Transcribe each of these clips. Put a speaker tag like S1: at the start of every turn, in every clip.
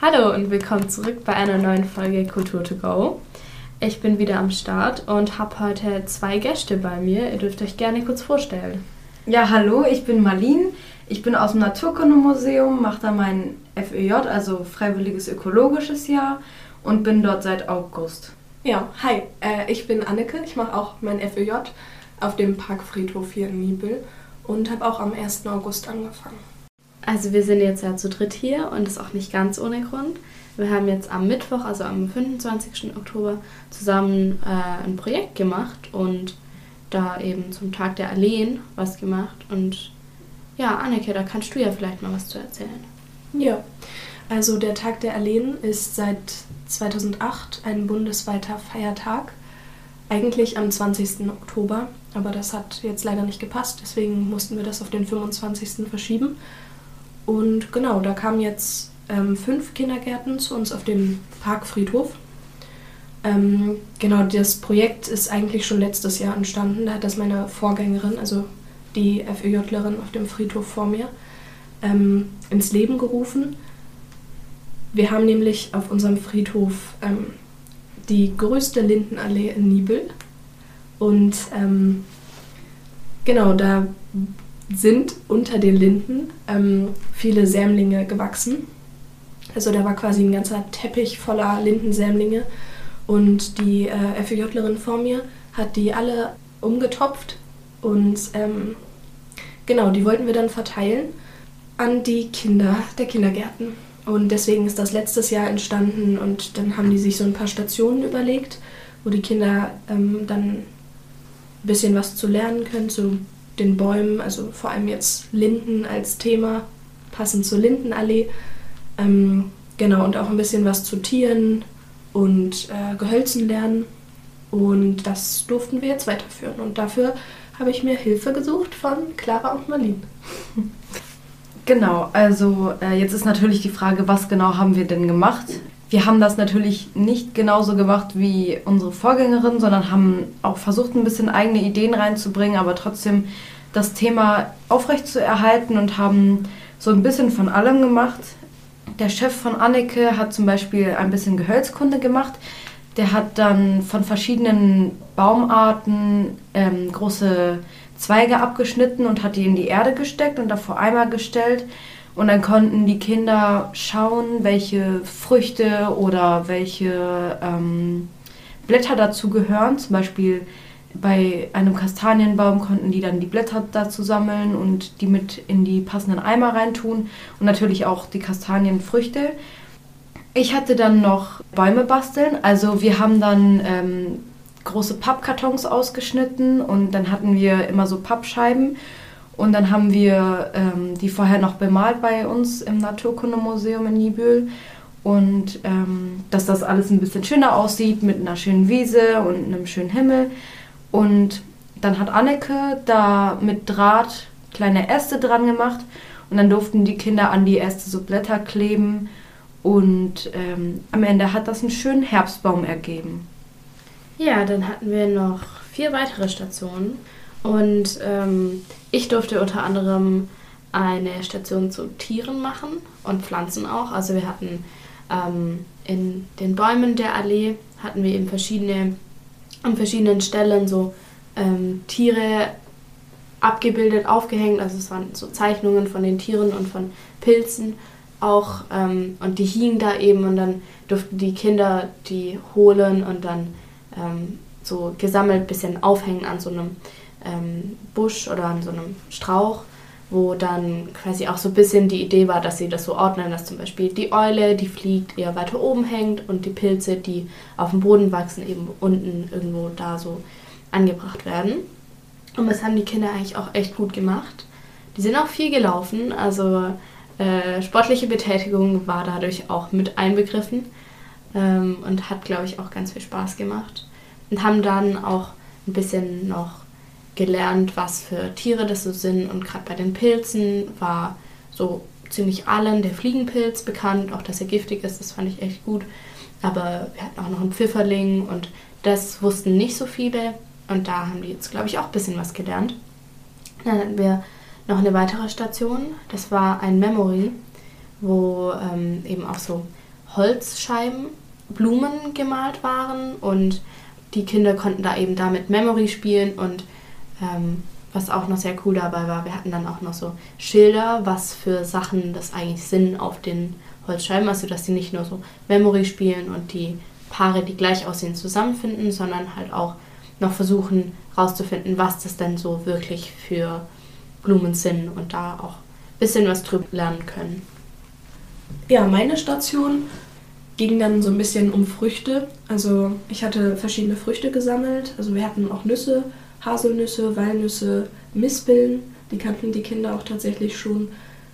S1: Hallo und willkommen zurück bei einer neuen Folge Kultur to go. Ich bin wieder am Start und habe heute 2 Gäste bei mir. Ihr dürft euch gerne kurz vorstellen.
S2: Ja, hallo, ich bin Marlene. Ich bin aus dem Naturkundemuseum, mache da mein FÖJ, also Freiwilliges Ökologisches Jahr, und bin dort seit August.
S3: Ja, hi, ich bin Anneke. Ich mache auch mein FÖJ auf dem Parkfriedhof hier in Niebüll und habe auch am 1. August angefangen.
S1: Also wir sind jetzt ja zu dritt hier und das auch nicht ganz ohne Grund. Wir haben jetzt am Mittwoch, also am 25. Oktober, zusammen ein Projekt gemacht und da eben zum Tag der Alleen was gemacht. Und ja, Anneke, da kannst du ja vielleicht mal was zu erzählen.
S3: Ja, also der Tag der Alleen ist seit 2008 ein bundesweiter Feiertag. Eigentlich am 20. Oktober, aber das hat jetzt leider nicht gepasst, deswegen mussten wir das auf den 25. verschieben. Und genau, da kamen jetzt 5 Kindergärten zu uns auf den Parkfriedhof. Genau, das Projekt ist eigentlich schon letztes Jahr entstanden. Da hat das meine Vorgängerin, also die FÖJlerin auf dem Friedhof vor mir, ins Leben gerufen. Wir haben nämlich auf unserem Friedhof die größte Lindenallee in Niebüll. Und genau, da sind unter den Linden viele Sämlinge gewachsen. Also da war quasi ein ganzer Teppich voller Lindensämlinge und die FÖJlerin vor mir hat die alle umgetopft und genau, die wollten wir dann verteilen an die Kinder der Kindergärten. Und deswegen ist das letztes Jahr entstanden und dann haben die sich so ein paar Stationen überlegt, wo die Kinder dann ein bisschen was zu lernen können zu den Bäumen, also vor allem jetzt Linden als Thema, passend zur Lindenallee. Genau, und auch ein bisschen was zu Tieren und Gehölzen lernen. Und das durften wir jetzt weiterführen. Und dafür habe ich mir Hilfe gesucht von Clara und Marlene.
S2: Genau, also jetzt ist natürlich die Frage, was genau haben wir denn gemacht? Wir haben das natürlich nicht genauso gemacht wie unsere Vorgängerin, sondern haben auch versucht, ein bisschen eigene Ideen reinzubringen, aber trotzdem das Thema aufrechtzuerhalten und haben so ein bisschen von allem gemacht. Der Chef von Anneke hat zum Beispiel ein bisschen Gehölzkunde gemacht. Der hat dann von verschiedenen Baumarten große Zweige abgeschnitten und hat die in die Erde gesteckt und davor Eimer gestellt. Und dann konnten die Kinder schauen, welche Früchte oder welche Blätter dazu gehören. Zum Beispiel bei einem Kastanienbaum konnten die dann die Blätter dazu sammeln und die mit in die passenden Eimer reintun. Und natürlich auch die Kastanienfrüchte. Ich hatte dann noch Bäume basteln. Also wir haben dann große Pappkartons ausgeschnitten und dann hatten wir immer so Pappscheiben. Und dann haben wir die vorher noch bemalt bei uns im Naturkundemuseum in Niebüll. Und dass das alles ein bisschen schöner aussieht mit einer schönen Wiese und einem schönen Himmel. Und dann hat Anneke da mit Draht kleine Äste dran gemacht. Und dann durften die Kinder an die Äste so Blätter kleben. Und am Ende hat das einen schönen Herbstbaum ergeben.
S1: Ja, dann hatten wir noch 4 weitere Stationen. Und ich durfte unter anderem eine Station zu Tieren machen und Pflanzen auch. Also wir hatten in den Bäumen der Allee hatten wir eben an verschiedenen Stellen so Tiere abgebildet, aufgehängt. Also es waren so Zeichnungen von den Tieren und von Pilzen auch. Und die hingen da eben und dann durften die Kinder die holen und dann so gesammelt ein bisschen aufhängen an so einem Busch oder an so einem Strauch, wo dann quasi auch so ein bisschen die Idee war, dass sie das so ordnen, dass zum Beispiel die Eule, die fliegt, eher weiter oben hängt und die Pilze, die auf dem Boden wachsen, eben unten irgendwo da so angebracht werden. Und das haben die Kinder eigentlich auch echt gut gemacht. Die sind auch viel gelaufen, also sportliche Betätigung war dadurch auch mit einbegriffen und hat, glaube ich, auch ganz viel Spaß gemacht. Und haben dann auch ein bisschen noch gelernt, was für Tiere das so sind. Und gerade bei den Pilzen war so ziemlich allen der Fliegenpilz bekannt, auch dass er giftig ist, das fand ich echt gut. Aber wir hatten auch noch einen Pfifferling und das wussten nicht so viele. Und da haben die jetzt, glaube ich, auch ein bisschen was gelernt. Dann hatten wir noch eine weitere Station, das war ein Memory, wo eben auch so Holzscheiben Blumen gemalt waren und die Kinder konnten da eben damit Memory spielen und was auch noch sehr cool dabei war, wir hatten dann auch noch so Schilder, was für Sachen das eigentlich sind auf den Holzscheiben, also dass die nicht nur so Memory spielen und die Paare, die gleich aussehen, zusammenfinden, sondern halt auch noch versuchen rauszufinden, was das denn so wirklich für Blumen sind und da auch ein bisschen was drüber lernen können.
S3: Ja, meine Station ging dann so ein bisschen um Früchte. Also ich hatte verschiedene Früchte gesammelt. Also wir hatten auch Nüsse, Haselnüsse, Walnüsse, Mispeln. Die kannten die Kinder auch tatsächlich schon.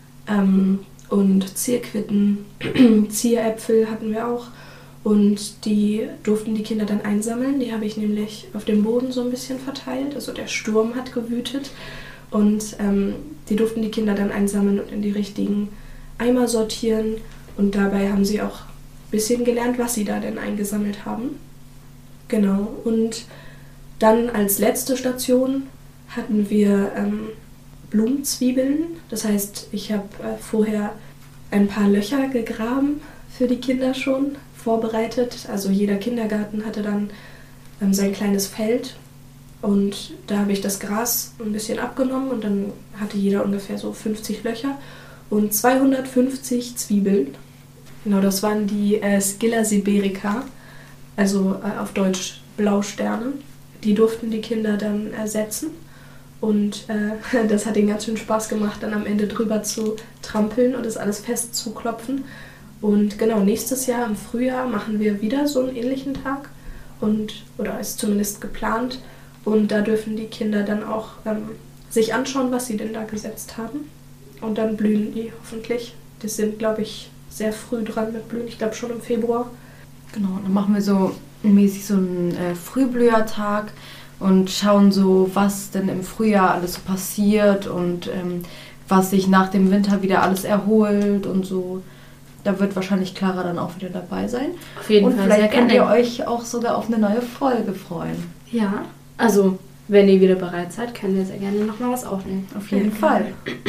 S3: Und Zierquitten, Zieräpfel hatten wir auch. Und die durften die Kinder dann einsammeln. Die habe ich nämlich auf dem Boden so ein bisschen verteilt. Also der Sturm hat gewütet. Und die durften die Kinder dann einsammeln und in die richtigen Eimer sortieren. Und dabei haben sie auch ein bisschen gelernt, was sie da denn eingesammelt haben. Genau. Und dann als letzte Station hatten wir Blumenzwiebeln. Das heißt, ich habe vorher ein paar Löcher gegraben für die Kinder schon vorbereitet. Also jeder Kindergarten hatte dann sein kleines Feld und da habe ich das Gras ein bisschen abgenommen und dann hatte jeder ungefähr so 50 Löcher und 250 Zwiebeln. Genau, das waren die Scilla siberica, also auf Deutsch Blausterne. Die durften die Kinder dann ersetzen. Und das hat ihnen ganz schön Spaß gemacht, dann am Ende drüber zu trampeln und das alles fest zu klopfen. Und genau, nächstes Jahr im Frühjahr machen wir wieder so einen ähnlichen Tag. Oder ist zumindest geplant. Und da dürfen die Kinder dann auch sich anschauen, was sie denn da gesetzt haben. Und dann blühen die hoffentlich. Die sind, glaube ich, sehr früh dran mit Blühen. Ich glaube schon im Februar.
S2: Genau, dann machen wir so mäßig so einen Frühblühertag und schauen so, was denn im Frühjahr alles so passiert und was sich nach dem Winter wieder alles erholt und so. Da wird wahrscheinlich Clara dann auch wieder dabei sein.
S1: Auf jeden
S2: und
S1: Fall.
S2: Vielleicht
S1: sehr
S2: könnt ihr
S1: gerne.
S2: euch auch sogar auf eine neue Folge freuen.
S1: Ja, also wenn ihr wieder bereit seid, können wir sehr gerne nochmal was aufnehmen.
S2: Auf jeden Fall.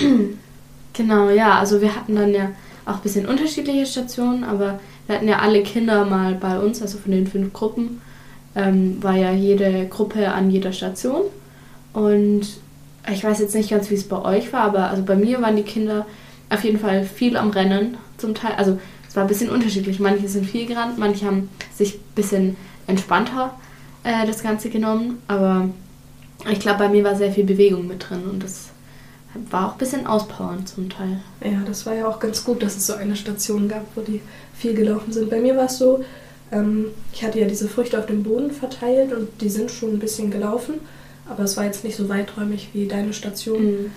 S1: Genau, ja, also wir hatten dann ja auch ein bisschen unterschiedliche Stationen, aber wir hatten ja alle Kinder mal bei uns, also von den 5 Gruppen, war ja jede Gruppe an jeder Station. Und ich weiß jetzt nicht ganz, wie es bei euch war, aber also bei mir waren die Kinder auf jeden Fall viel am Rennen zum Teil. Also es war ein bisschen unterschiedlich. Manche sind viel gerannt, manche haben sich ein bisschen entspannter das Ganze genommen. Aber ich glaube, bei mir war sehr viel Bewegung mit drin und das war auch ein bisschen auspowernd zum Teil.
S3: Ja, das war ja auch ganz gut, dass es so eine Station gab, wo die viel gelaufen sind. Bei mir war es so, ich hatte ja diese Früchte auf dem Boden verteilt und die sind schon ein bisschen gelaufen, aber es war jetzt nicht so weiträumig wie deine Station.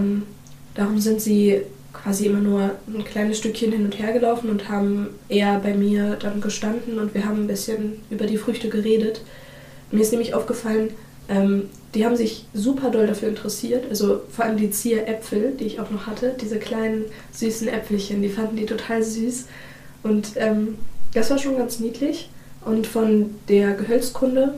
S3: Darum sind sie quasi immer nur ein kleines Stückchen hin und her gelaufen und haben eher bei mir dann gestanden und wir haben ein bisschen über die Früchte geredet. Mir ist nämlich aufgefallen, die haben sich super doll dafür interessiert, also vor allem die Zieräpfel, die ich auch noch hatte, diese kleinen süßen Äpfelchen, die fanden die total süß und das war schon ganz niedlich. Und von der Gehölzkunde,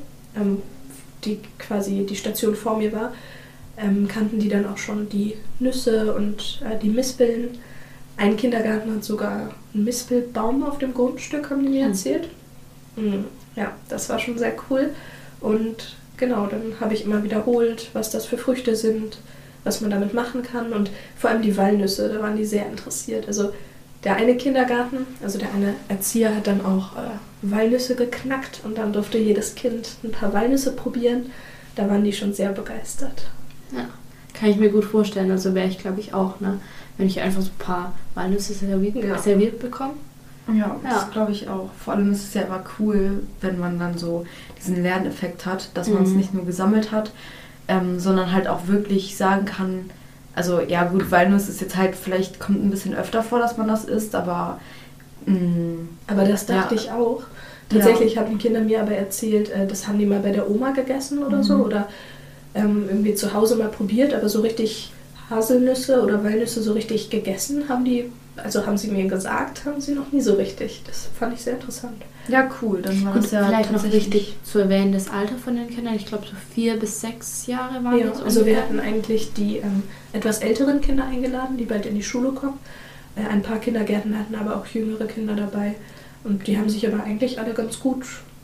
S3: die quasi die Station vor mir war, kannten die dann auch schon die Nüsse und die Mispeln. Ein Kindergarten hat sogar einen Mispelbaum auf dem Grundstück, haben die mir erzählt. Ja, das war schon sehr cool. Und genau, dann habe ich immer wiederholt, was das für Früchte sind, was man damit machen kann. Und vor allem die Walnüsse, da waren die sehr interessiert. Also der eine Kindergarten, also der eine Erzieher hat dann auch Walnüsse geknackt und dann durfte jedes Kind ein paar Walnüsse probieren. Da waren die schon sehr begeistert.
S1: Ja, kann ich mir gut vorstellen. Also wäre ich, glaube ich, auch, ne? Wenn ich einfach so ein paar Walnüsse serviert bekomme.
S2: Ja, das glaube ich auch. Vor allem ist es ja immer cool, wenn man dann so diesen Lerneffekt hat, dass man es nicht nur gesammelt hat, sondern halt auch wirklich sagen kann, also ja gut, Walnuss ist jetzt halt, vielleicht kommt ein bisschen öfter vor, dass man das isst, aber
S3: aber das dachte ich auch. Tatsächlich haben Kinder mir aber erzählt, das haben die mal bei der Oma gegessen oder so oder irgendwie zu Hause mal probiert, aber so richtig Haselnüsse oder Walnüsse so richtig gegessen haben die, also haben sie mir gesagt, haben sie noch nie so richtig. Das fand ich sehr interessant.
S2: ja cool, dann war
S1: Gut,
S2: das ja
S1: vielleicht noch
S2: tatsächlich
S1: wichtig zu erwähnen, das Alter von den Kindern. Ich glaube, so 4 bis 6 Jahre waren
S3: Ja,
S1: das
S3: also wir
S1: ungefähr.
S3: hatten eigentlich die etwas älteren Kinder eingeladen, die bald in die Schule kommen. Ein paar Kindergärten hatten aber auch jüngere Kinder dabei. Und die haben sich aber eigentlich alle ganz gut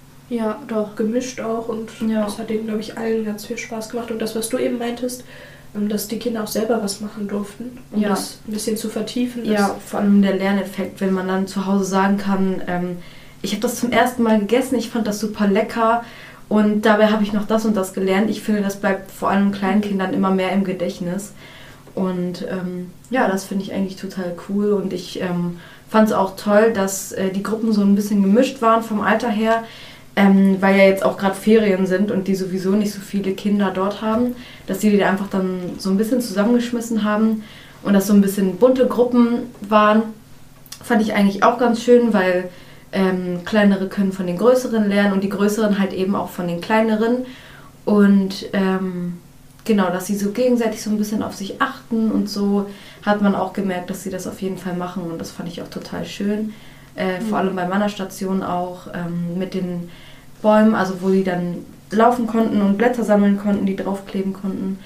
S3: gemischt auch und das hat denen, glaube ich, allen ganz viel Spaß gemacht. Und das, was du eben meintest, dass die Kinder auch selber was machen durften, um das ein bisschen zu vertiefen.
S2: Ja, vor allem der Lerneffekt, wenn man dann zu Hause sagen kann, ich habe das zum ersten Mal gegessen, ich fand das super lecker und dabei habe ich noch das und das gelernt. Ich finde, das bleibt vor allem kleinen Kindern immer mehr im Gedächtnis. Und das finde ich eigentlich total cool und ich fand es auch toll, dass die Gruppen so ein bisschen gemischt waren vom Alter her, weil ja jetzt auch gerade Ferien sind und die sowieso nicht so viele Kinder dort haben, dass die da einfach dann so ein bisschen zusammengeschmissen haben und dass so ein bisschen bunte Gruppen waren, fand ich eigentlich auch ganz schön, weil kleinere können von den größeren lernen und die größeren halt eben auch von den kleineren und genau, dass sie so gegenseitig so ein bisschen auf sich achten und so hat man auch gemerkt, dass sie das auf jeden Fall machen und das fand ich auch total schön. Vor allem bei meiner Station auch mit den Bäumen, also wo die dann laufen konnten und Blätter sammeln konnten, die draufkleben konnten,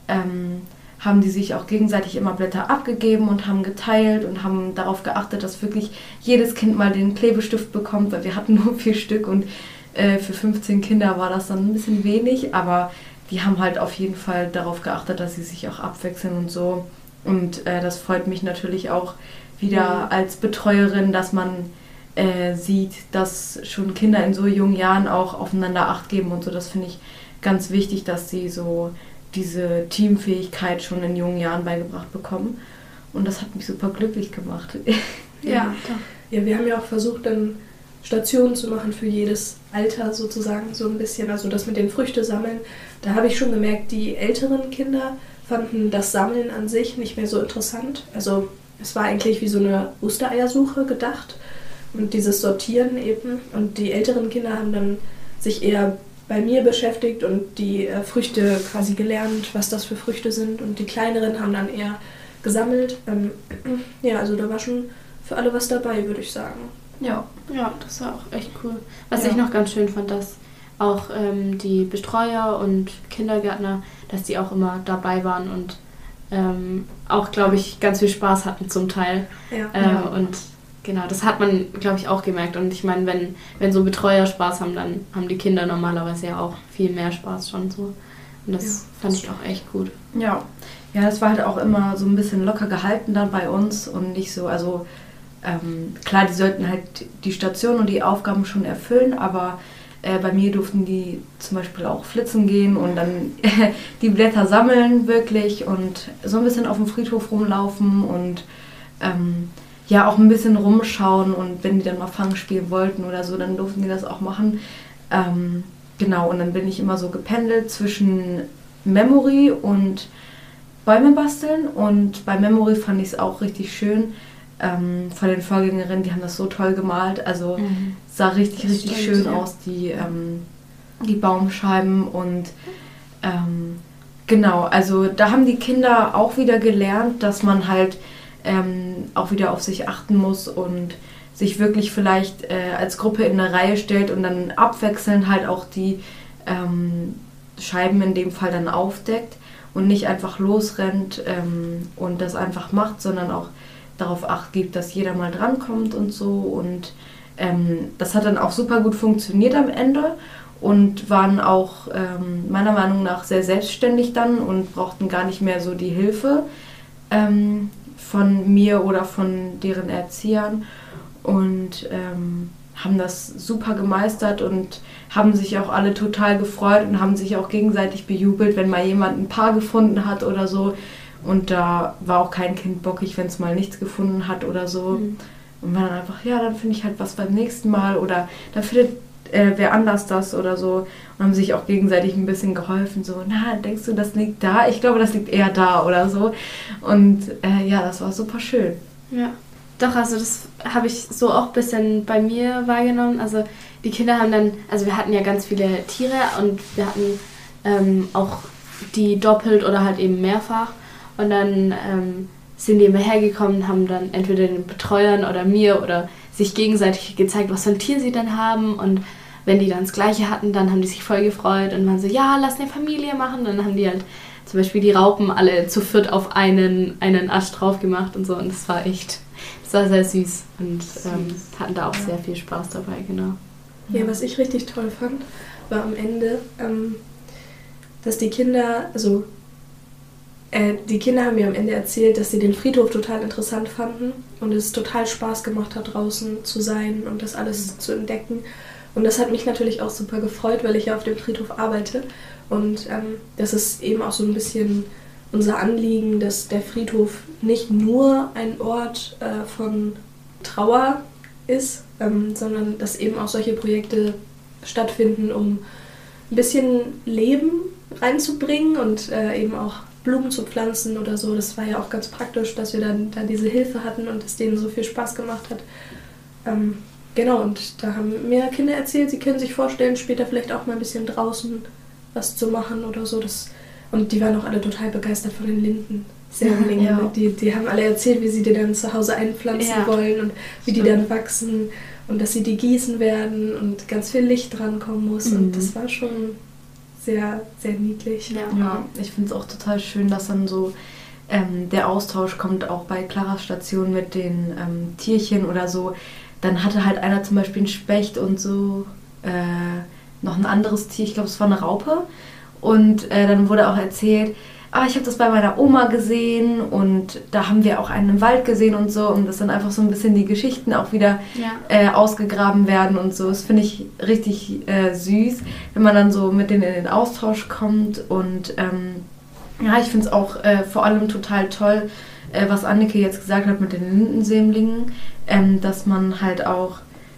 S2: haben die sich auch gegenseitig immer Blätter abgegeben und haben geteilt und haben darauf geachtet, dass wirklich jedes Kind mal den Klebestift bekommt, weil wir hatten nur 4 Stück und für 15 Kinder war das dann ein bisschen wenig, aber die haben halt auf jeden Fall darauf geachtet, dass sie sich auch abwechseln und so. Und das freut mich natürlich auch wieder als Betreuerin, dass man sieht, dass schon Kinder in so jungen Jahren auch aufeinander Acht geben und so. Das finde ich ganz wichtig, dass sie so diese Teamfähigkeit schon in jungen Jahren beigebracht bekommen. Und das hat mich super glücklich gemacht.
S3: Ja, wir haben ja auch versucht, dann Stationen zu machen für jedes Alter sozusagen, so ein bisschen. Also das mit den Früchte sammeln, da habe ich schon gemerkt, die älteren Kinder fanden das Sammeln an sich nicht mehr so interessant. Also es war eigentlich wie so eine Ostereiersuche gedacht und dieses Sortieren eben. Und die älteren Kinder haben dann sich eher bei mir beschäftigt und die Früchte quasi gelernt, was das für Früchte sind. Und die kleineren haben dann eher gesammelt. Also da war schon für alle was dabei, würde ich sagen.
S1: Ja, das war auch echt cool. Was ich noch ganz schön fand, dass auch die Betreuer und Kindergärtner, dass die auch immer dabei waren und auch, glaube ich, ganz viel Spaß hatten zum Teil. Und genau, das hat man, glaube ich, auch gemerkt. Und ich meine, wenn so Betreuer Spaß haben, dann haben die Kinder normalerweise ja auch viel mehr Spaß schon so. Und das fand ich auch echt gut.
S2: Ja, das war halt auch immer so ein bisschen locker gehalten dann bei uns und nicht so, also klar, die sollten halt die Station und die Aufgaben schon erfüllen, aber bei mir durften die zum Beispiel auch flitzen gehen und dann die Blätter sammeln wirklich und so ein bisschen auf dem Friedhof rumlaufen und auch ein bisschen rumschauen und wenn die dann mal Fang spielen wollten oder so, dann durften die das auch machen. Genau, und dann bin ich immer so gependelt zwischen Memory und Bäume basteln und bei Memory fand ich es auch richtig schön. Von den Vorgängerinnen, die haben das so toll gemalt, also sah richtig schön aus, die Baumscheiben und genau, also da haben die Kinder auch wieder gelernt, dass man halt auch wieder auf sich achten muss und sich wirklich vielleicht als Gruppe in eine Reihe stellt und dann abwechselnd halt auch die Scheiben in dem Fall dann aufdeckt und nicht einfach losrennt und das einfach macht, sondern auch darauf Acht gibt, dass jeder mal drankommt und so und das hat dann auch super gut funktioniert am Ende und waren auch meiner Meinung nach sehr selbstständig dann und brauchten gar nicht mehr so die Hilfe von mir oder von deren Erziehern und haben das super gemeistert und haben sich auch alle total gefreut und haben sich auch gegenseitig bejubelt, wenn mal jemand ein Paar gefunden hat oder so. Und da war auch kein Kind bockig, wenn es mal nichts gefunden hat oder so. Und war dann einfach, dann finde ich halt was beim nächsten Mal oder da findet wer anders das oder so. Und haben sich auch gegenseitig ein bisschen geholfen. So, denkst du, das liegt da? Ich glaube, das liegt eher da oder so. Und das war super schön.
S1: Ja, doch, also das habe ich so auch ein bisschen bei mir wahrgenommen. Also die Kinder haben dann, also wir hatten ja ganz viele Tiere und wir hatten auch die doppelt oder halt eben mehrfach. Und dann sind die immer hergekommen, haben dann entweder den Betreuern oder mir oder sich gegenseitig gezeigt, was für ein Tier sie dann haben. Und wenn die dann das Gleiche hatten, dann haben die sich voll gefreut und waren so, lass eine Familie machen. Dann haben die halt zum Beispiel die Raupen alle zu viert auf einen Ast drauf gemacht und so. Und das war echt Das war sehr süß und hatten da auch sehr viel Spaß dabei, genau.
S3: Ja, was ich richtig toll fand, war am Ende, dass die Kinder haben mir am Ende erzählt, dass sie den Friedhof total interessant fanden und es total Spaß gemacht hat, draußen zu sein und das alles zu entdecken. Und das hat mich natürlich auch super gefreut, weil ich ja auf dem Friedhof arbeite. Und das ist eben auch so ein bisschen unser Anliegen, dass der Friedhof nicht nur ein Ort von Trauer ist, sondern dass eben auch solche Projekte stattfinden, um ein bisschen Leben reinzubringen und eben auch Blumen zu pflanzen oder so. Das war ja auch ganz praktisch, dass wir dann da diese Hilfe hatten und es denen so viel Spaß gemacht hat. Genau, und da haben mir Kinder erzählt, sie können sich vorstellen, später vielleicht auch mal ein bisschen draußen was zu machen oder so. Und die waren auch alle total begeistert von den Lindensämlingen. Ja. Die haben alle erzählt, wie sie die dann zu Hause einpflanzen wollen und wie die dann wachsen und dass sie die gießen werden und ganz viel Licht dran kommen muss. Und das war schon sehr, sehr niedlich.
S2: Ja, ich finde es auch total schön, dass dann so der Austausch kommt, auch bei Claras Station mit den Tierchen oder so. Dann hatte halt einer zum Beispiel einen Specht und so noch ein anderes Tier, ich glaube es war eine Raupe. Und dann wurde auch erzählt, ich habe das bei meiner Oma gesehen und da haben wir auch einen im Wald gesehen und so. Und dass dann einfach so ein bisschen die Geschichten auch wieder ausgegraben werden und so. Das finde ich richtig süß, wenn man dann so mit denen in den Austausch kommt. Und ich finde es auch vor allem total toll, was Anneke jetzt gesagt hat mit den Lindensämlingen, dass man halt auch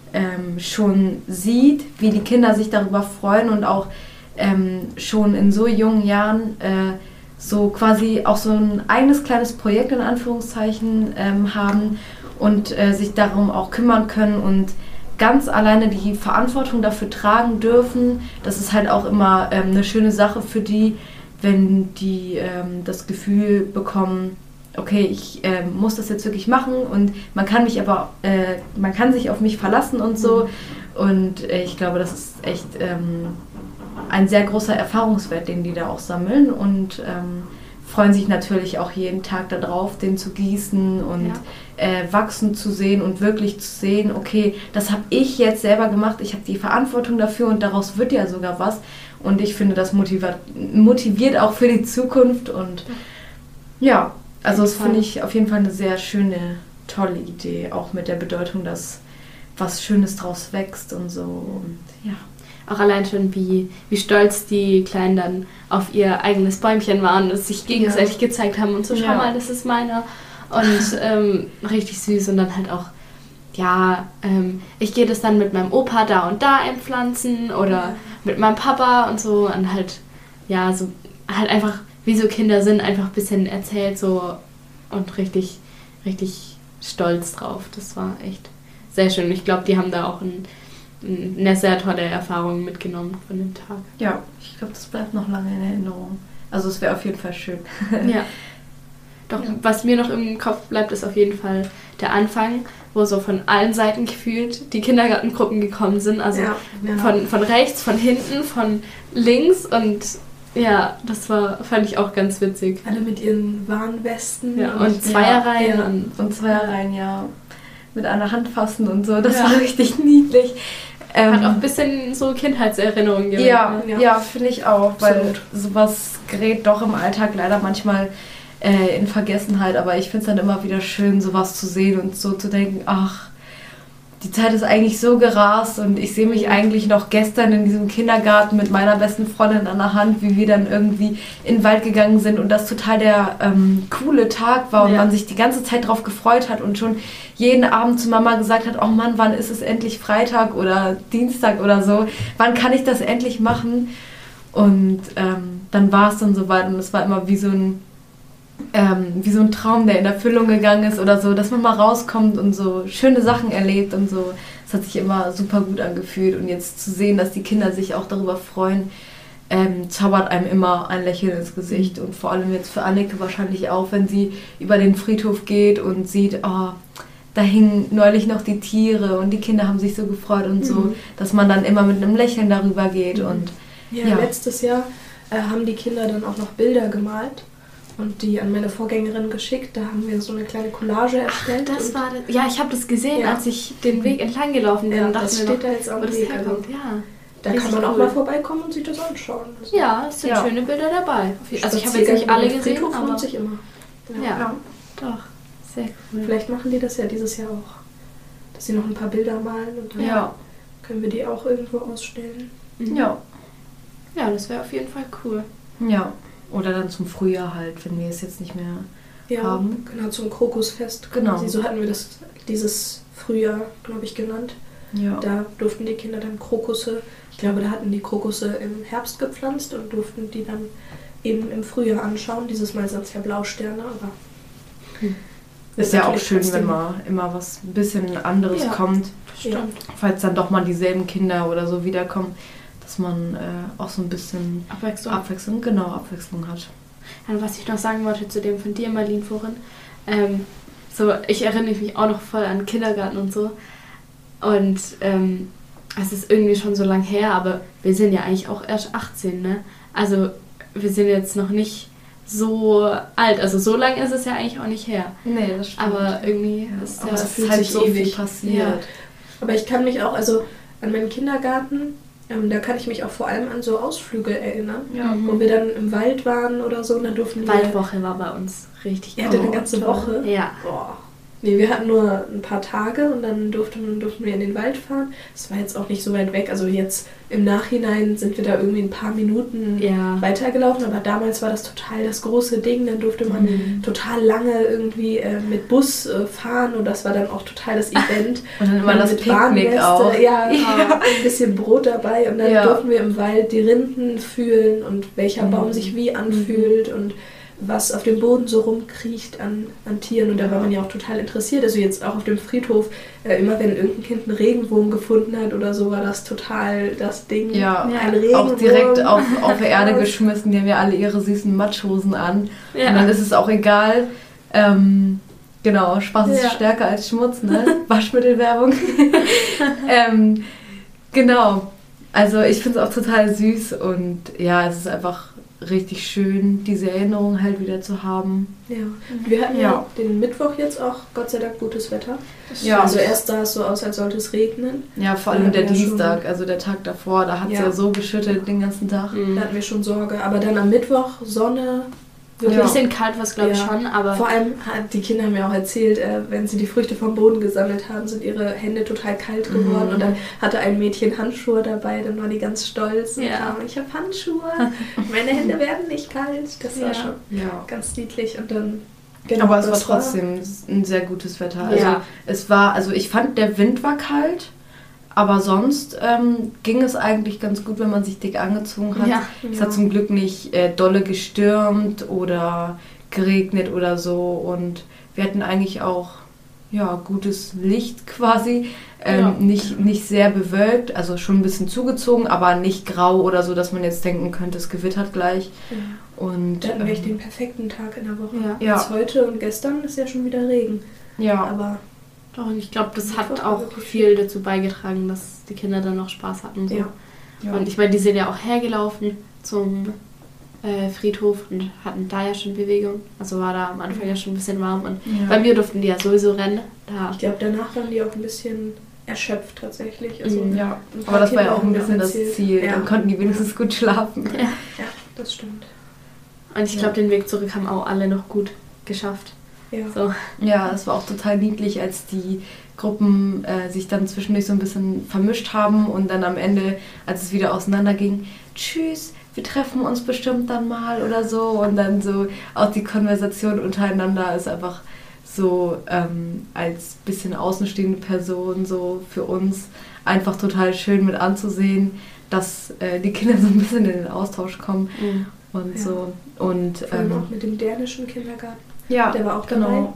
S2: schon sieht, wie die Kinder sich darüber freuen und auch schon in so jungen Jahren so quasi auch so ein eigenes kleines Projekt in Anführungszeichen haben und sich darum auch kümmern können und ganz alleine die Verantwortung dafür tragen dürfen. Das ist halt auch immer eine schöne Sache für die, wenn die das Gefühl bekommen, okay, ich muss das jetzt wirklich machen und man kann sich auf mich verlassen und so. Und ich glaube, das ist echt ein sehr großer Erfahrungswert, den die da auch sammeln und freuen sich natürlich auch jeden Tag darauf, den zu gießen und wachsen zu sehen und wirklich zu sehen, okay, das habe ich jetzt selber gemacht, ich habe die Verantwortung dafür und daraus wird ja sogar was. Und ich finde, das motiviert auch für die Zukunft und also das finde ich auf jeden Fall eine sehr schöne, tolle Idee, auch mit der Bedeutung, dass was Schönes draus wächst und so. Und
S1: auch allein schon, wie stolz die Kleinen dann auf ihr eigenes Bäumchen waren und es sich gegenseitig gezeigt haben und so, schau mal, das ist meiner. Und richtig süß und dann halt auch, ich gehe das dann mit meinem Opa da und da einpflanzen oder mit meinem Papa und so und halt, so halt einfach, wie so Kinder sind, einfach ein bisschen erzählt so und richtig, richtig stolz drauf. Das war echt sehr schön. Ich glaube, die haben da auch eine sehr tolle Erfahrung mitgenommen von dem Tag.
S2: Ja, ich glaube, das bleibt noch lange in Erinnerung. Also es wäre auf jeden Fall schön.
S1: Ja. Doch, was mir noch im Kopf bleibt, ist auf jeden Fall der Anfang, wo so von allen Seiten gefühlt die Kindergartengruppen gekommen sind. Also von rechts, von hinten, von links und das fand ich auch ganz witzig.
S3: Alle mit ihren Warnwesten.
S1: Ja, und Zweierreihen.
S2: Und Zweierreihen, mit einer Hand fassen und so. Das war richtig niedlich.
S1: Hat auch ein bisschen so Kindheitserinnerungen geweckt.
S2: Ja, finde ich auch, weil sowas gerät doch im Alltag leider manchmal in Vergessenheit, aber ich finde es dann immer wieder schön, sowas zu sehen und so zu denken, ach, die Zeit ist eigentlich so gerast und ich sehe mich eigentlich noch gestern in diesem Kindergarten mit meiner besten Freundin an der Hand, wie wir dann irgendwie in den Wald gegangen sind und das total der coole Tag war und man sich die ganze Zeit drauf gefreut hat und schon jeden Abend zu Mama gesagt hat, oh Mann, wann ist es endlich Freitag oder Dienstag oder so, wann kann ich das endlich machen? Und dann war es dann soweit und es war immer wie so ein Traum, der in Erfüllung gegangen ist oder so, dass man mal rauskommt und so schöne Sachen erlebt und so. Das hat sich immer super gut angefühlt und jetzt zu sehen, dass die Kinder sich auch darüber freuen, zaubert einem immer ein Lächeln ins Gesicht und vor allem jetzt für Anneke wahrscheinlich auch, wenn sie über den Friedhof geht und sieht, da hingen neulich noch die Tiere und die Kinder haben sich so gefreut und so, dass man dann immer mit einem Lächeln darüber geht und
S3: letztes Jahr haben die Kinder dann auch noch Bilder gemalt. und die an meine Vorgängerin geschickt. Da haben wir so eine kleine Collage erstellt.
S1: Das war das. Ja, ich habe das gesehen,
S3: Ja.
S1: als ich den Weg entlang gelaufen bin.
S3: Ja,
S1: und dachte
S3: das
S1: mir
S3: steht
S1: noch,
S3: da jetzt am
S1: wo das
S3: Weg.
S1: herkommt. Ja.
S3: Da kann
S1: Richtig
S3: man auch
S1: cool.
S3: mal vorbeikommen und sich das anschauen. Also
S1: Ja, es sind
S2: Ja.
S1: schöne Bilder dabei. Also ich habe jetzt nicht alle gesehen,
S3: Friedhof
S1: aber
S3: lohnt sich immer.
S1: ja, doch, sehr cool.
S3: Vielleicht machen die das ja dieses Jahr auch. Dass sie noch ein paar Bilder malen und dann
S2: Ja.
S3: können wir die auch irgendwo ausstellen.
S1: Mhm.
S2: Ja.
S1: Ja, das wäre auf jeden Fall cool.
S2: Ja. Oder dann zum Frühjahr halt, wenn wir es jetzt nicht mehr
S3: Ja,
S2: haben.
S3: genau, zum Krokusfest.
S2: Genau.
S3: quasi. So hatten wir das dieses Frühjahr, glaube ich, genannt.
S2: Ja.
S3: Da durften die Kinder dann Krokusse, ich glaube, da hatten die Krokusse im Herbst gepflanzt und durften die dann eben im Frühjahr anschauen. Dieses Mal sind es ja Blausterne, aber
S2: Ist ja auch
S3: natürlich
S2: schön,
S3: trotzdem-
S2: wenn mal immer was ein bisschen anderes
S1: Ja.
S2: kommt.
S1: Das stimmt.
S2: Falls dann doch mal dieselben Kinder oder so wiederkommen, dass man auch so ein bisschen Abwechslung hat.
S1: Und was ich noch sagen wollte zu dem von dir, Marlene, vorhin, so, ich erinnere mich auch noch voll an Kindergarten und so. Und es ist irgendwie schon so lang her, aber wir sind ja eigentlich auch erst 18, ne? Also wir sind jetzt noch nicht so alt. Also so lang ist es ja eigentlich auch nicht her.
S2: Nee, das stimmt.
S1: Aber irgendwie ist
S3: aber
S1: ja...
S3: es
S2: es
S3: fühlt
S2: ist halt
S3: sich
S2: so viel
S3: ewig.
S2: passiert.
S1: Ja.
S3: Aber ich kann mich auch, also an meinen Kindergarten, da kann ich mich auch vor allem an so Ausflüge erinnern,
S2: Ja.
S3: wo wir dann im Wald waren oder so und dann durften wir...
S1: Waldwoche war bei uns richtig
S3: Ihr hattet eine
S2: Oh,
S3: ganze
S2: toll.
S3: Woche?
S1: Ja.
S3: Boah. Nee, wir hatten nur ein paar Tage und dann durften wir in den Wald fahren. Das war jetzt auch nicht so weit weg. Also jetzt im Nachhinein sind wir da irgendwie ein paar Minuten
S1: Ja.
S3: weitergelaufen, aber damals war das total das große Ding. Dann durfte man
S1: Mhm.
S3: total lange irgendwie mit Bus fahren und das war dann auch total das Event.
S2: Und dann immer
S3: Dann
S2: das
S3: mit
S2: Picknick
S3: Warnweste,
S2: auch.
S3: Ja, ein bisschen Brot dabei und dann
S2: Ja.
S3: durften wir im Wald die Rinden fühlen und welcher
S2: Mhm.
S3: Baum sich wie anfühlt und was auf dem Boden so rumkriecht an Tieren und da war man ja auch total interessiert. Also jetzt auch auf dem Friedhof, immer wenn irgendein Kind einen Regenwurm gefunden hat oder so, war das total das Ding.
S2: Ja,
S3: Ein Regenwurm.
S2: auch direkt auf die Erde geschmissen. Die haben ja alle ihre süßen Matschhosen an.
S1: Ja.
S2: Und dann ist es auch egal. Genau, Spaß ist
S3: Ja.
S2: stärker als Schmutz, ne? Waschmittelwerbung. Genau. Also ich finde es auch total süß und ja, es ist einfach richtig schön, diese Erinnerung halt wieder zu haben.
S3: Ja. Wir hatten ja
S2: Ja.
S3: den Mittwoch jetzt auch, Gott sei Dank, gutes Wetter.
S2: Ja.
S3: Also erst sah es so aus, als sollte es regnen.
S2: Ja, vor allem der
S3: Ja, schon.
S2: Dienstag, also der Tag davor, da hat es
S3: Ja.
S2: ja so geschüttet den ganzen Tag.
S1: Mhm.
S3: Da hatten wir schon Sorge. Aber dann am Mittwoch Sonne.
S1: Ein
S2: Ja.
S1: bisschen kalt war es, glaube ich,
S3: Ja.
S1: schon, aber...
S3: Vor allem, die Kinder haben mir auch erzählt, wenn sie die Früchte vom Boden gesammelt haben, sind ihre Hände total kalt geworden. Und dann hatte ein Mädchen Handschuhe dabei, dann war die ganz stolz. Und
S1: Ja.
S3: ich habe Handschuhe, meine Hände werden nicht kalt. Das war
S1: Ja.
S3: schon
S2: Ja.
S3: ganz niedlich. Und dann, genau,
S2: Aber es war
S3: das
S2: trotzdem ein sehr gutes Wetter. Also
S1: Ja.
S2: es war, also ich fand, der Wind war kalt, aber sonst ging es eigentlich ganz gut, wenn man sich dick angezogen hat.
S1: Ja.
S2: Es hat zum Glück nicht dolle gestürmt oder geregnet oder so und wir hatten eigentlich auch ja, gutes Licht quasi.
S1: Ja.
S2: Nicht sehr bewölkt, also schon ein bisschen zugezogen, aber nicht grau oder so, dass man jetzt denken könnte, es gewittert gleich.
S3: Ja.
S2: Und
S3: Da hatten wir echt den perfekten Tag in der Woche.
S1: Ja.
S3: Jetzt heute und gestern ist ja schon wieder Regen.
S2: ja,
S3: Aber
S1: Doch, und ich glaube, das hat
S3: Mittwoch
S1: auch
S3: war wirklich
S1: viel dazu beigetragen, dass die Kinder dann noch Spaß hatten. So.
S3: ja.
S2: ja.
S1: Und ich meine, die sind ja auch hergelaufen zum Friedhof und hatten da ja schon Bewegung. Also war da am Anfang ja schon ein bisschen warm. Und
S2: Ja.
S1: bei mir durften die ja sowieso rennen. Da.
S3: Ich glaube, danach waren die auch ein bisschen erschöpft tatsächlich. Also,
S1: Mhm.
S2: Ja,
S3: ein paar
S2: aber das war ja
S3: Kinder
S2: auch ein
S3: haben mir
S2: bisschen das
S3: erzählt.
S2: Ziel.
S3: Ja.
S2: Dann konnten die wenigstens gut schlafen.
S1: Ja.
S3: Ja, das stimmt.
S1: Und ich glaube, den Weg zurück haben auch alle noch gut geschafft.
S3: Ja.
S1: So.
S2: Ja, es war auch total niedlich, als die Gruppen sich dann zwischendurch so ein bisschen vermischt haben und dann am Ende, als es wieder auseinanderging, tschüss, wir treffen uns bestimmt dann mal oder so. Und dann so auch die Konversation untereinander ist einfach so als bisschen außenstehende Person so für uns einfach total schön mit anzusehen, dass die Kinder so ein bisschen in den Austausch kommen
S1: Mhm.
S2: und
S3: Ja.
S2: so. Und
S3: Vor allem auch mit dem dänischen Kindergarten.
S2: ja,
S3: Der war auch
S2: genau.
S3: dabei.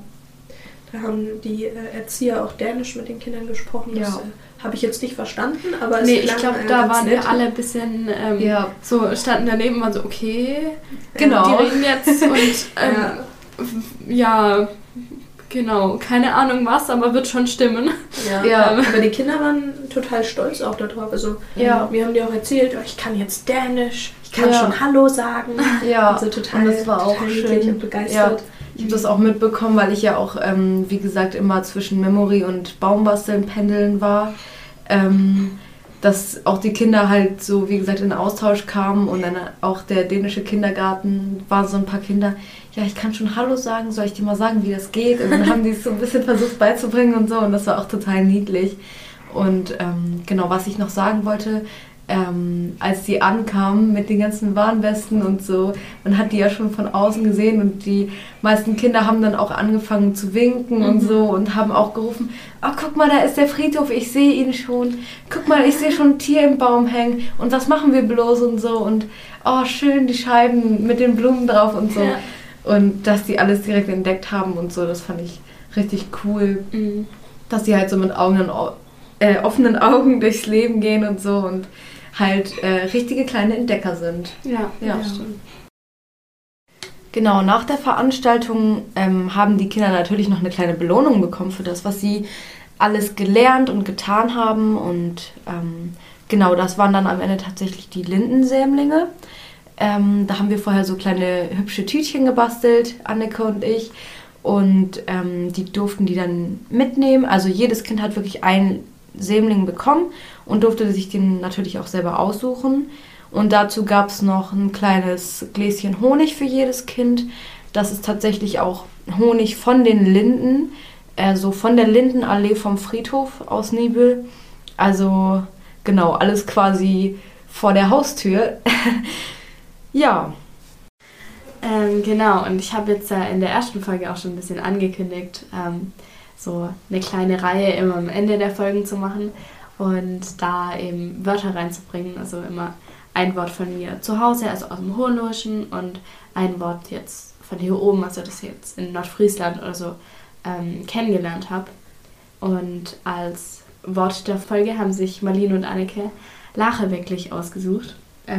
S3: Da haben die Erzieher auch Dänisch mit den Kindern gesprochen. Das
S2: Ja.
S3: habe ich jetzt nicht verstanden, aber es
S1: Nee, ich
S3: klang,
S1: glaube, da
S3: ganz
S1: waren
S3: nett.
S1: wir alle ein bisschen
S2: Ja.
S1: so, standen daneben, waren so, okay,
S2: Genau.
S1: die reden jetzt und ja, Genau, keine Ahnung was, aber wird schon stimmen.
S3: Ja, aber die Kinder waren total stolz auch darauf. Also,
S2: Ja.
S3: wir haben dir auch erzählt, ich kann jetzt Dänisch, ich kann schon Hallo sagen.
S2: Ja,
S3: Also total,
S2: und das war auch
S3: total
S2: schön.
S3: niedlich und begeistert.
S2: Ja. Ich habe das auch mitbekommen, weil ich ja auch, wie gesagt, immer zwischen Memory und Baumbasteln pendeln war. Dass auch die Kinder halt so, wie gesagt, in Austausch kamen und dann auch der dänische Kindergarten war so ein paar Kinder. Ja, ich kann schon Hallo sagen, soll ich dir mal sagen, wie das geht? Und dann haben die es so ein bisschen versucht beizubringen und so und das war auch total niedlich. Und genau, was ich noch sagen wollte, als die ankamen mit den ganzen Warnwesten und so, man hat die ja schon von außen gesehen und die meisten Kinder haben dann auch angefangen zu winken und so und haben auch gerufen, oh, guck mal, da ist der Friedhof, ich sehe ihn schon. Guck mal, ich sehe schon ein Tier im Baum hängen und was machen wir bloß und so und oh, schön die Scheiben mit den Blumen drauf und so. Ja. Und dass die alles direkt entdeckt haben und so, das fand ich richtig cool, dass die halt so mit offenen Augen durchs Leben gehen und so und halt richtige kleine Entdecker sind.
S1: Ja, stimmt.
S2: Genau, nach der Veranstaltung haben die Kinder natürlich noch eine kleine Belohnung bekommen für das, was sie alles gelernt und getan haben. Und genau, das waren dann am Ende tatsächlich die Lindensämlinge. Da haben wir vorher so kleine hübsche Tütchen gebastelt, Anneke und ich. Und die durften die dann mitnehmen. Also jedes Kind hat wirklich einen Sämling bekommen und durfte sich den natürlich auch selber aussuchen. Und dazu gab es noch ein kleines Gläschen Honig für jedes Kind. Das ist tatsächlich auch Honig von den Linden, also von der Lindenallee vom Friedhof aus Nibel. Also genau, alles quasi vor der Haustür. Ja.
S1: Genau, und ich habe jetzt in der ersten Folge auch schon ein bisschen angekündigt, so eine kleine Reihe immer am Ende der Folgen zu machen und da eben Wörter reinzubringen, also immer ein Wort von mir zu Hause, also aus dem Hohenlohischen und ein Wort jetzt von hier oben, also das ich jetzt in Nordfriesland oder so kennengelernt habe. Und als Wort der Folge haben sich Marlene und Anneke Lache wirklich ausgesucht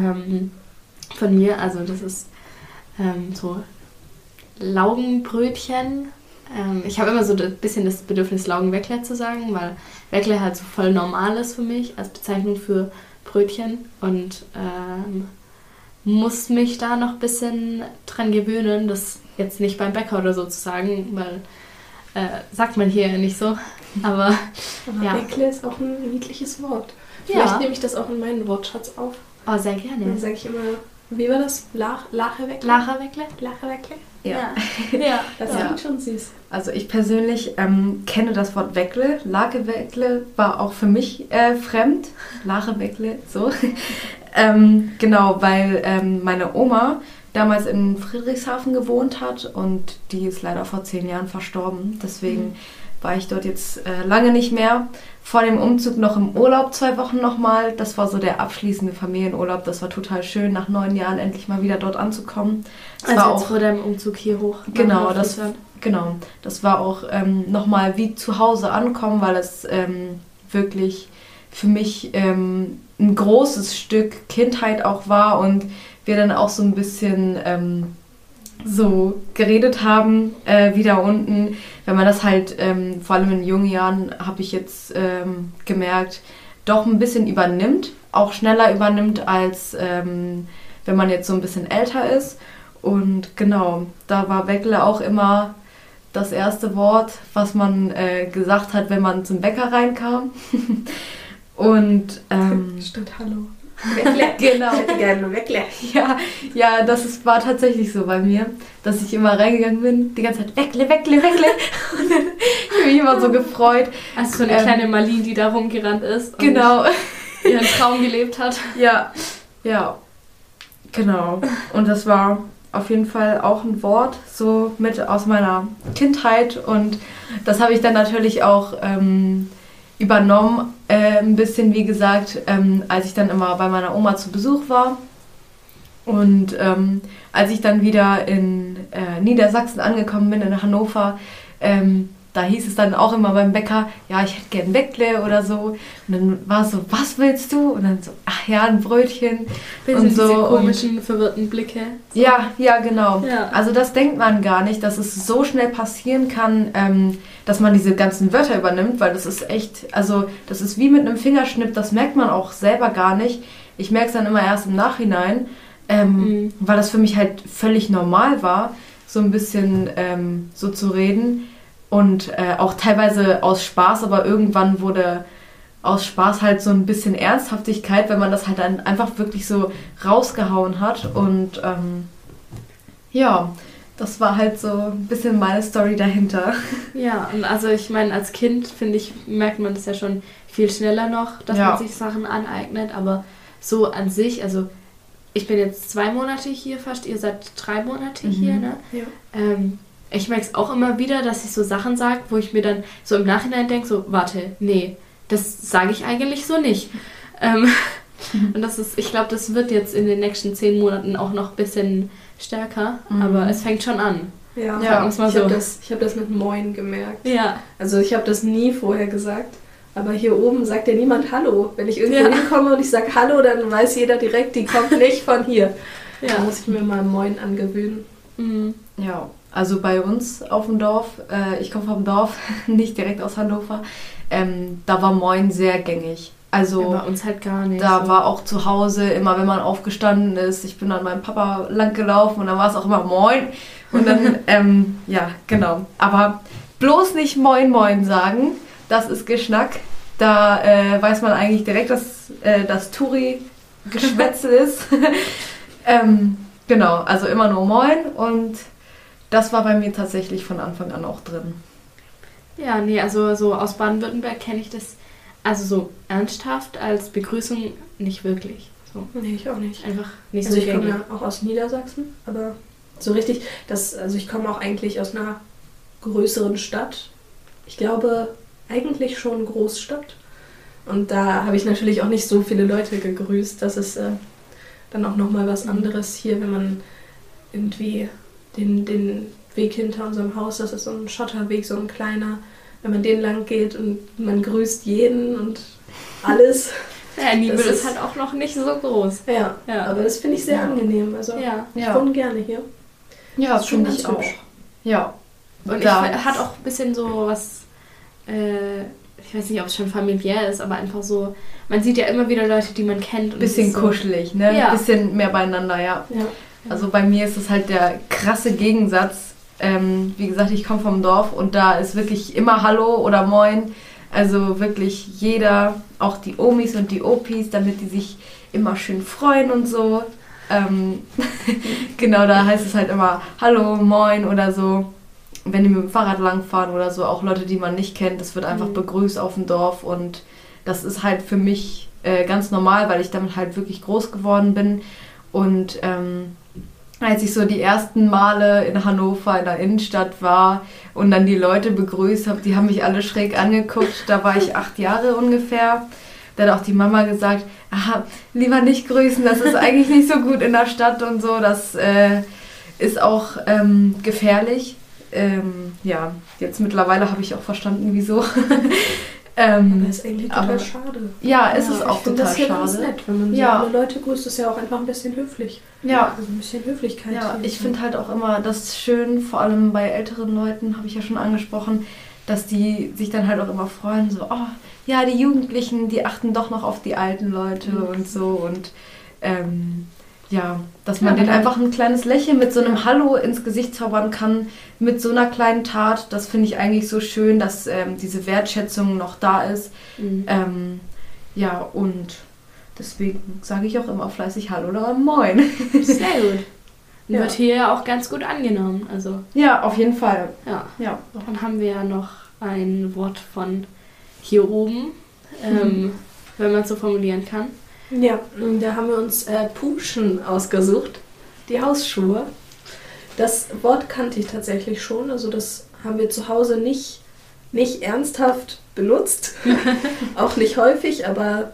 S1: von mir, also das ist so Laugenbrötchen. Ich habe immer so ein bisschen das Bedürfnis, Laugenweckle zu sagen, weil Weckle halt so voll normal ist für mich als Bezeichnung für Brötchen und muss mich da noch ein bisschen dran gewöhnen, das jetzt nicht beim Bäcker oder so zu sagen, weil sagt man hier ja nicht so. Aber ja.
S3: Weckle ist auch ein niedliches Wort. Vielleicht nehme ich das auch in meinen Wortschatz auf.
S1: Oh, sehr gerne.
S3: Dann sage ich immer, wie war das? Lache-Weckle?
S1: Lache-Weckle?
S3: Lache-Weckle?
S1: Ja.
S3: Das klingt schon süß.
S2: Also ich persönlich kenne das Wort Weckle. Lache-Weckle war auch für mich fremd. Lache-Weckle, so. Genau, weil meine Oma damals in Friedrichshafen gewohnt hat und die ist leider vor 10 Jahren verstorben. Deswegen war ich dort jetzt lange nicht mehr. Vor dem Umzug noch im Urlaub 2 Wochen nochmal. Das war so der abschließende Familienurlaub. Das war total schön, nach 9 Jahren endlich mal wieder dort anzukommen. Das
S1: also
S2: war
S1: jetzt
S2: auch
S1: vor deinem Umzug hier hoch.
S2: Genau, das war auch nochmal wie zu Hause ankommen, weil es wirklich für mich ein großes Stück Kindheit auch war und wir dann auch so ein bisschen so geredet haben, wieder unten. Wenn man das halt, vor allem in jungen Jahren, habe ich jetzt gemerkt, doch ein bisschen übernimmt, auch schneller übernimmt, als wenn man jetzt so ein bisschen älter ist. Und genau, da war Weckle auch immer das erste Wort, was man gesagt hat, wenn man zum Bäcker reinkam. Und
S3: Stimmt, hallo. Weckle.
S2: Genau.
S3: Ich hätte gerne Weckle.
S2: Ja, war tatsächlich so bei mir, dass ich immer reingegangen bin, die ganze Zeit Weckle, Weckle, Weckle. Und dann ich habe mich immer so gefreut.
S1: Also so eine kleine Marlene, die da rumgerannt ist und
S2: genau.
S1: ihren Traum gelebt hat.
S2: Ja, genau. Und das war auf jeden Fall auch ein Wort, so mit aus meiner Kindheit. Und das habe ich dann natürlich auch übernommen, ein bisschen, wie gesagt, als ich dann immer bei meiner Oma zu Besuch war. Und als ich dann wieder in Niedersachsen angekommen bin, in Hannover, da hieß es dann auch immer beim Bäcker, ja, ich hätte gern Weckle oder so. Und dann war es so, was willst du? Und dann so, ach ja, ein Brötchen. Und so.
S1: Diese komischen, verwirrten Blicke. So.
S2: Ja, genau.
S1: Ja.
S2: Also das denkt man gar nicht, dass es so schnell passieren kann, dass man diese ganzen Wörter übernimmt, weil das ist echt, also das ist wie mit einem Fingerschnipp, das merkt man auch selber gar nicht. Ich merke es dann immer erst im Nachhinein, weil das für mich halt völlig normal war, so ein bisschen so zu reden und auch teilweise aus Spaß, aber irgendwann wurde aus Spaß halt so ein bisschen Ernsthaftigkeit, wenn man das halt dann einfach wirklich so rausgehauen hat und ja, das war halt so ein bisschen meine Story dahinter.
S1: Ja, und also ich meine, als Kind, finde ich, merkt man das ja schon viel schneller noch, dass man sich Sachen aneignet, aber so an sich, also ich bin jetzt 2 Monate hier fast, ihr seid 3 Monate hier, ne?
S3: Ja.
S1: Ich merke es auch immer wieder, dass ich so Sachen sage, wo ich mir dann so im Nachhinein denke, so, warte, nee, das sage ich eigentlich so nicht. Und das ist, ich glaube, das wird jetzt in den nächsten 10 Monaten auch noch ein bisschen stärker, aber es fängt schon an.
S3: Ja,
S1: sagen wir's mal so.
S3: Ich hab das mit Moin gemerkt.
S1: Ja.
S3: Also ich habe das nie vorher gesagt. Aber hier oben sagt ja niemand Hallo. Wenn ich irgendwo hinkomme und ich sage Hallo, dann weiß jeder direkt, die kommt nicht von hier. Ja. Da muss ich mir mal Moin angewöhnen.
S1: Mhm.
S2: Ja, also bei uns auf dem Dorf, ich komme vom Dorf, nicht direkt aus Hannover, da war Moin sehr gängig. Also
S1: ja, bei uns halt gar nicht.
S2: Da war auch zu Hause immer, wenn man aufgestanden ist, ich bin an meinem Papa lang gelaufen und dann war es auch immer Moin. Und dann, ja, genau. Aber bloß nicht Moin Moin sagen, das ist Geschnack. Da weiß man eigentlich direkt, dass das Touri-Geschwätzel ist. Genau, also immer nur Moin und das war bei mir tatsächlich von Anfang an auch drin.
S1: Ja, nee, also so aus Baden-Württemberg kenne ich das, also so ernsthaft als Begrüßung nicht wirklich. So.
S3: Nee, ich auch nicht.
S1: Einfach nicht
S3: Also
S1: so
S3: ich komme
S1: gängig.
S3: ja auch aus Niedersachsen, aber so richtig, also ich komme auch eigentlich aus einer größeren Stadt. Ich glaube, eigentlich schon Großstadt. Und da habe ich natürlich auch nicht so viele Leute gegrüßt. Das ist dann auch nochmal was anderes hier, wenn man irgendwie den Weg hinter unserem Haus, das ist so ein Schotterweg, so ein kleiner, wenn man den lang geht und man grüßt jeden und alles.
S1: Ja, Nibel ist halt auch noch nicht so groß.
S3: Ja, aber das finde ich sehr angenehm. Also ich wohne gerne hier.
S2: Ja,
S3: das ist schon
S2: finde ich
S3: ganz
S2: auch.
S3: hübsch.
S2: Ja.
S1: Und hat auch ein bisschen so was, ich weiß nicht, ob es schon familiär ist, aber einfach so, man sieht ja immer wieder Leute, die man kennt.
S2: Ein bisschen
S1: so
S2: kuschelig, ne?
S1: Ja.
S2: Ein bisschen mehr beieinander, ja. Also bei mir ist es halt der krasse Gegensatz. Wie gesagt, ich komme vom Dorf und da ist wirklich immer Hallo oder Moin. Also wirklich jeder, auch die Omis und die Opis, damit die sich immer schön freuen und so. Genau, da heißt es halt immer Hallo, Moin oder so. Wenn die mit dem Fahrrad langfahren oder so, auch Leute, die man nicht kennt, das wird einfach begrüßt auf dem Dorf und das ist halt für mich ganz normal, weil ich damit halt wirklich groß geworden bin und als ich so die ersten Male in Hannover in der Innenstadt war und dann die Leute begrüßt habe, die haben mich alle schräg angeguckt, da war ich 8 Jahre ungefähr. Da hat auch die Mama gesagt, aha, lieber nicht grüßen, das ist eigentlich nicht so gut in der Stadt und so, das ist auch gefährlich. Ja, jetzt mittlerweile habe ich auch verstanden, wieso.
S3: Aber ist eigentlich total schade.
S2: Ja, ist es auch total
S3: das hier
S2: schade.
S3: Ganz nett, wenn man so alle Leute grüßt, ist ja auch einfach ein bisschen höflich.
S2: Ja.
S3: Also ein bisschen Höflichkeit.
S2: Ja, ich finde halt auch immer das schön, vor allem bei älteren Leuten, habe ich ja schon angesprochen, dass die sich dann halt auch immer freuen, so, oh, ja, die Jugendlichen, die achten doch noch auf die alten Leute und so und ja, dass man denen einfach ein kleines Lächeln mit so einem Hallo ins Gesicht zaubern kann, mit so einer kleinen Tat, das finde ich eigentlich so schön, dass diese Wertschätzung noch da ist. Ja, und deswegen sage ich auch immer fleißig Hallo oder Moin.
S1: Sehr gut. Wird hier ja auch ganz gut angenommen. Also.
S2: Ja, auf jeden Fall.
S1: Ja. Dann haben wir ja noch ein Wort von hier oben, wenn man es so formulieren kann.
S3: Ja, da haben wir uns Puschen ausgesucht, die Hausschuhe. Das Wort kannte ich tatsächlich schon, also das haben wir zu Hause nicht ernsthaft benutzt, auch nicht häufig, aber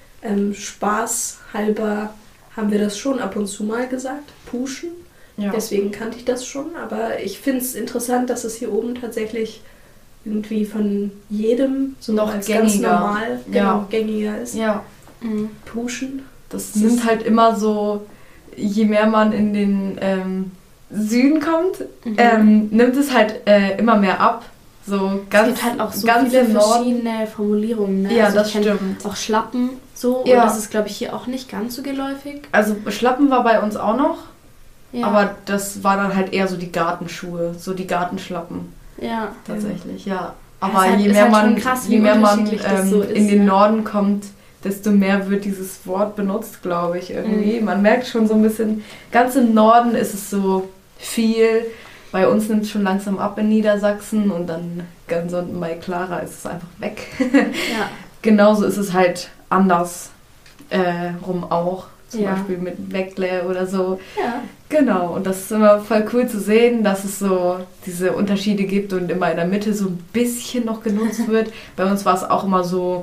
S3: Spaß halber haben wir das schon ab und zu mal gesagt, Puschen. Ja. Deswegen kannte ich das schon, aber ich finde es interessant, dass es hier oben tatsächlich irgendwie von jedem so
S2: Noch
S3: als
S2: gängiger.
S3: ganz normal
S2: Ja.
S3: gängiger ist.
S2: Ja,
S3: Puschen.
S2: das nimmt halt immer so, je mehr man in den Süden kommt, nimmt es halt immer mehr ab. So
S1: Es
S2: ganz,
S1: gibt halt auch so
S2: ganz
S1: viele
S2: im Norden.
S1: verschiedene Formulierungen. Ne?
S2: Ja,
S1: also
S2: das
S1: ich kenn
S2: stimmt.
S1: Auch Schlappen so.
S2: Ja.
S1: Und das ist, glaube ich, hier auch nicht ganz so geläufig.
S2: Also Schlappen war bei uns auch noch,
S1: Ja.
S2: aber das war dann halt eher so die Gartenschuhe, so die Gartenschlappen
S1: ja.
S2: tatsächlich, ja.
S1: Ja,
S2: Aber
S1: ist halt-
S2: je
S1: ist
S2: mehr
S1: halt
S2: man,
S1: schon krass, wie
S2: je mehr man
S1: unterschiedlich das so ist,
S2: in den
S1: ne?
S2: Norden kommt, desto mehr wird dieses Wort benutzt, glaube ich, irgendwie. Man merkt schon so ein bisschen, ganz im Norden ist es so viel. Bei uns nimmt es schon langsam ab in Niedersachsen und dann ganz unten bei Clara ist es einfach weg.
S1: Ja.
S2: Genauso ist es halt anders rum auch. Zum
S1: Ja.
S2: Beispiel mit Weckle oder so.
S1: Ja.
S2: Genau, und das ist immer voll cool zu sehen, dass es so diese Unterschiede gibt und immer in der Mitte so ein bisschen noch genutzt wird. Bei uns war es auch immer so,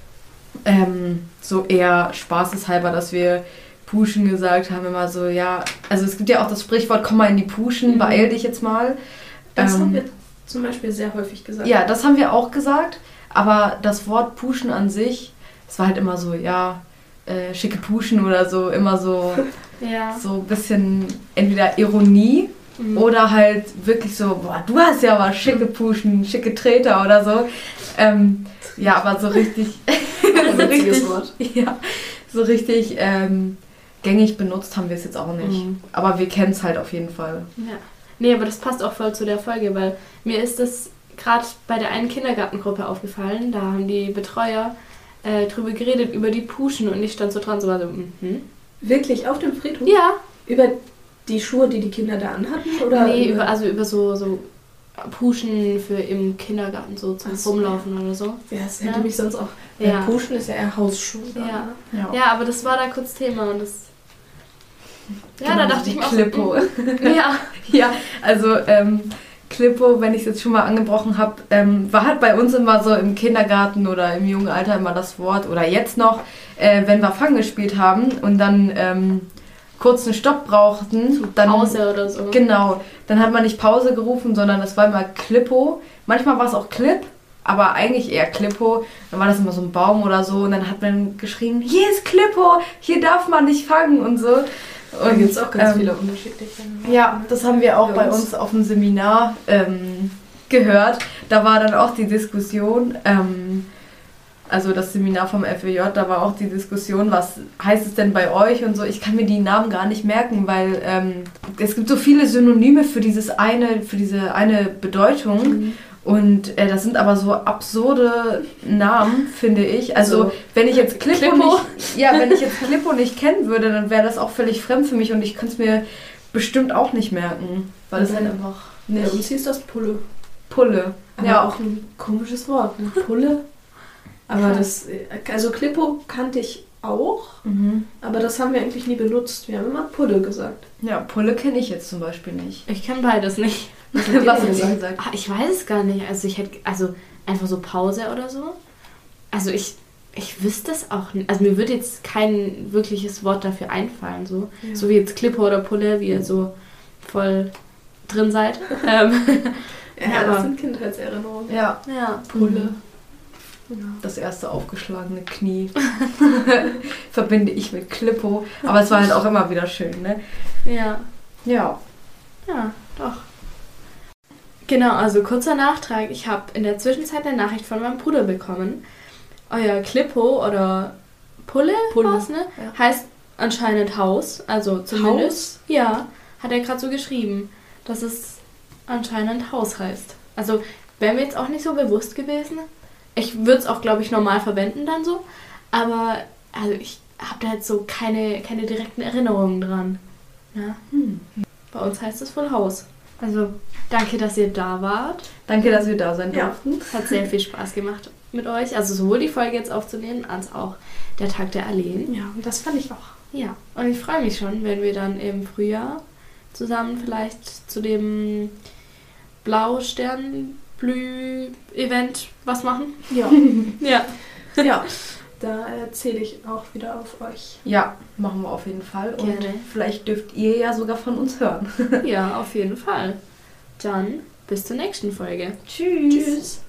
S2: so eher spaßeshalber, dass wir Puschen gesagt haben, immer so, ja, also es gibt ja auch das Sprichwort, komm mal in die Puschen, beeil dich jetzt mal.
S3: Das haben wir zum Beispiel sehr häufig gesagt.
S2: Ja, das haben wir auch gesagt, aber das Wort Puschen an sich, es war halt immer so, ja, schicke Puschen oder so, immer so,
S1: Ja.
S2: so ein bisschen entweder Ironie oder halt wirklich so, boah, du hast ja aber schicke Puschen, schicke Treter oder so. Ja, aber so richtig,
S3: Ein witziges Wort.
S2: ja, so richtig gängig benutzt haben wir es jetzt auch nicht. Aber wir kennen es halt auf jeden Fall.
S1: Ja. Nee, aber das passt auch voll zu der Folge, weil mir ist das gerade bei der einen Kindergartengruppe aufgefallen. Da haben die Betreuer drüber geredet, über die Puschen und ich stand so dran, so war so,
S3: Wirklich auf dem Friedhof?
S1: Ja.
S3: Über die Schuhe, die die Kinder da anhatten? Oder
S1: Nee, über so Puschen für im Kindergarten, so zum
S3: Ach so,
S1: Rumlaufen oder so.
S3: Ja, das hätte
S1: Ja.
S3: mich sonst auch...
S1: Ja.
S3: Puschen ist ja eher Hausschuhe.
S1: Ja.
S2: Ja,
S1: Ja, aber das war da kurz Thema und das... Ja,
S2: Genau,
S1: da dachte
S2: die
S1: ich mir auch
S2: Klippo.
S1: so, ja.
S2: Ja, also Klippo, wenn ich es jetzt schon mal angebrochen habe, war halt bei uns immer so im Kindergarten oder im jungen Alter immer das Wort, oder jetzt noch, wenn wir Fang gespielt haben und dann kurz einen Stopp brauchten, dann
S1: Pause oder so.
S2: Genau, dann hat man nicht Pause gerufen, sondern das war immer Klippo. Manchmal war es auch Clip, aber eigentlich eher Klippo. Dann war das immer so ein Baum oder so und dann hat man geschrien, hier ist Klippo, hier darf man nicht fangen und so.
S3: Da gibt es auch ganz viele unterschiedliche.
S2: Ja, das haben wir auch bei uns auf dem Seminar gehört. Da war dann auch die Diskussion, also das Seminar vom FWJ, da war auch die Diskussion, was heißt es denn bei euch und so. Ich kann mir die Namen gar nicht merken, weil es gibt so viele Synonyme für diese eine Bedeutung. Und das sind aber so absurde Namen, finde ich. Also wenn ich jetzt Klippo nicht kennen würde, dann wäre das auch völlig fremd für mich und ich könnte es mir bestimmt auch nicht merken. Weil es halt einfach
S3: Bei
S2: nicht...
S3: uns hieß das Pulle.
S2: Pulle.
S3: Aber
S2: Ja,
S3: auch ein komisches Wort, ne? Pulle. Aber also Klippo kannte ich auch, aber das haben wir eigentlich nie benutzt. Wir haben immer Pulle gesagt.
S2: Ja, Pulle kenne ich jetzt zum Beispiel nicht.
S1: Ich kann beides nicht.
S2: Was
S3: ihr
S2: hast
S3: denn
S2: du
S3: gesagt?
S2: gesagt?
S1: Ah, ich weiß es gar nicht. Also einfach so Pause oder so. Also ich wüsste es auch nicht. Also mir würde jetzt kein wirkliches Wort dafür einfallen. So,
S3: Ja.
S1: so wie jetzt Clipper oder Pulle, wie ihr so voll drin seid.
S3: Ja,
S1: aber-
S3: das sind Kindheitserinnerungen.
S2: Ja,
S1: Ja.
S3: Pulle. Ja.
S2: das erste aufgeschlagene Knie verbinde ich mit Klippo. Aber es war halt auch immer wieder schön, ne?
S1: Ja.
S2: Ja.
S1: Ja, doch. Genau, also kurzer Nachtrag. Ich habe in der Zwischenzeit eine Nachricht von meinem Bruder bekommen. Euer Klippo oder Pulle, war's, ne?
S2: Ja.
S1: Heißt anscheinend Haus. Also zumindest. Ja, hat er gerade so geschrieben, dass es anscheinend Haus heißt. Also wäre mir jetzt auch nicht so bewusst gewesen. Ich würde es auch, glaube ich, normal verwenden dann so. Aber also ich habe da jetzt so keine direkten Erinnerungen dran. Ja. Bei uns heißt es wohl Haus. Also danke, dass ihr da wart.
S2: Danke, dass wir da sein
S3: Ja.
S2: durften.
S1: Es hat sehr viel Spaß gemacht mit euch. Also sowohl die Folge jetzt aufzunehmen, als auch der Tag der Alleen.
S3: Ja, und das fand ich auch.
S1: Ja, und ich freue mich schon, wenn wir dann im Frühjahr zusammen vielleicht zu dem Blausternblüh-Event was machen.
S3: Ja.
S1: Ja.
S3: Ja, da zähle ich auch wieder auf euch.
S2: Ja, machen wir auf jeden Fall. Und
S1: Gerne.
S2: vielleicht dürft ihr ja sogar von uns hören.
S1: Ja, auf jeden Fall. Dann bis zur nächsten Folge.
S2: Tschüss.
S3: Tschüss.